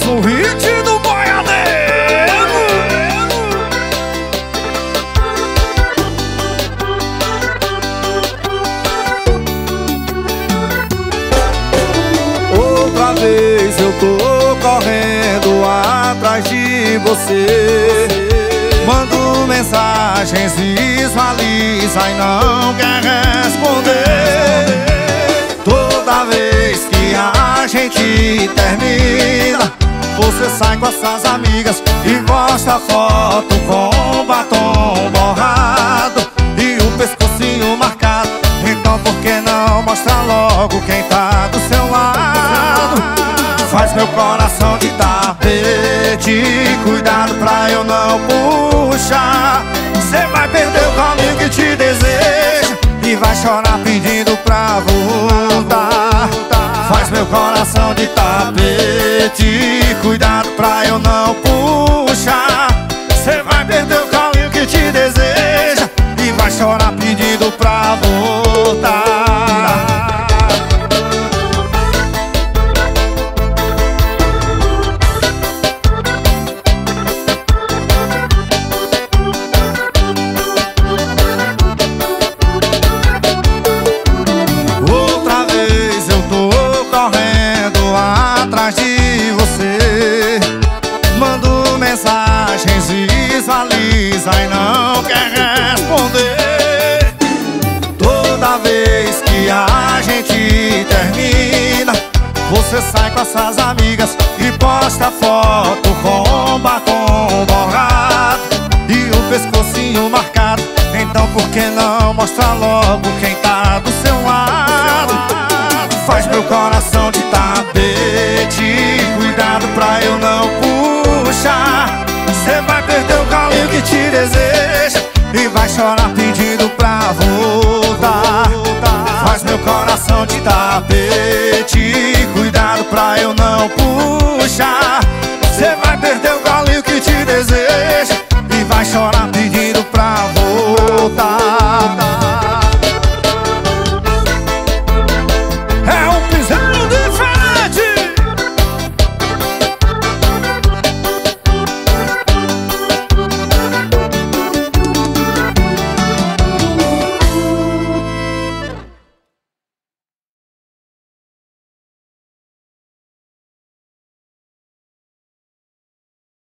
um hit do boiadeiro. Outra vez eu tô correndo atrás de você. Mando mensagens, visualiza e não quer responder. Toda vez que a gente termina, você sai com as suas amigas e mostra foto com batom borrado e o pescocinho marcado. Então por que não mostra logo quem tá do seu lado? Faz meu coração de tapete, cuidado pra eu não puxar. Cê vai perder o caminho que te deseja e vai chorar pedindo pra voltar. Faz meu coração de tapete, cuidado pra eu não puxar. Cê vai perder o caminho que te deseja e vai chorar pedindo pra voltar. De você, mando mensagens, visualiza e não quer responder. Toda vez que a gente termina, você sai com as suas amigas e posta foto com batom borrado e o pescocinho marcado. Então por que não mostra logo quem tá do seu lado? Faz meu coração de tapete, cuidado pra eu não puxar.